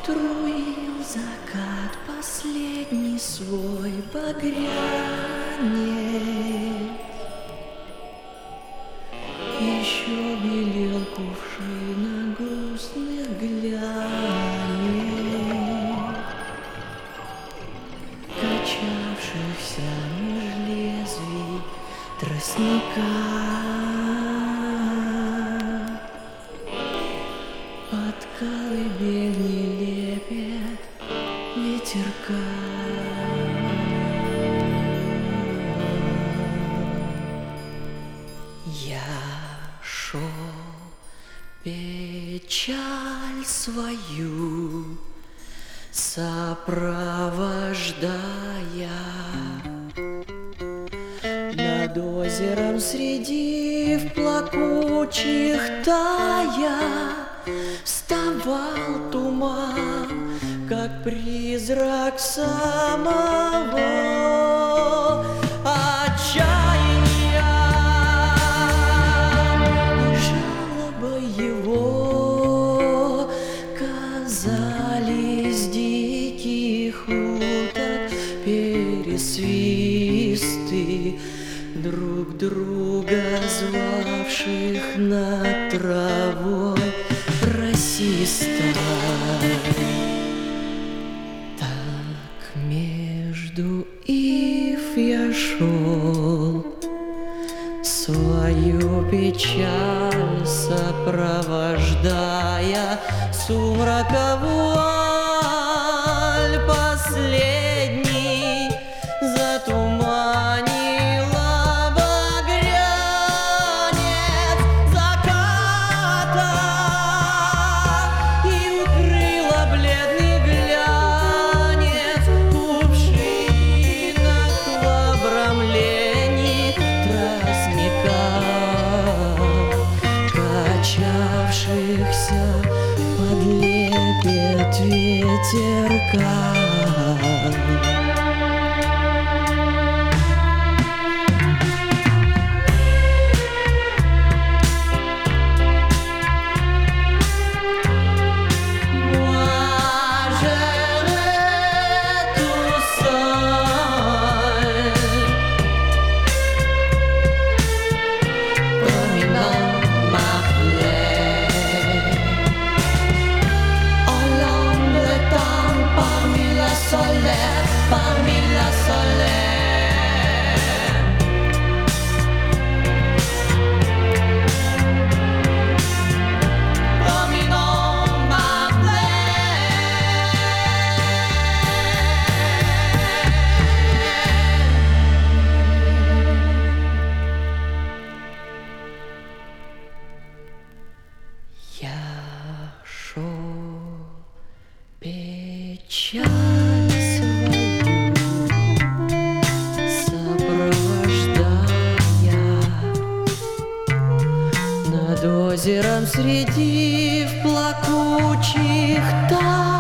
Струил закат последний свой багрянец, еще белел кувшина грустных глянец, качавшихся меж лезвий тростника. Под колыбельни лепет ветерка. Я шел печаль свою сопровождая, над озером среди в плакучих тая вставал туман, как призрак самого отчаяния, и жалоба его казались диких уток пересвисты, друг друга звавших над травой расиста. Так между ив я шел, свою печаль сопровождая, сумрака вуаль последний затуманила багрянец заката и укрыла бледный глянец кувшинок в обрамлении тростника, качавшихся под лепет ветерка. Parmi la solaire, dominant ma plaie. Я шел печаль над озером среди в плакучих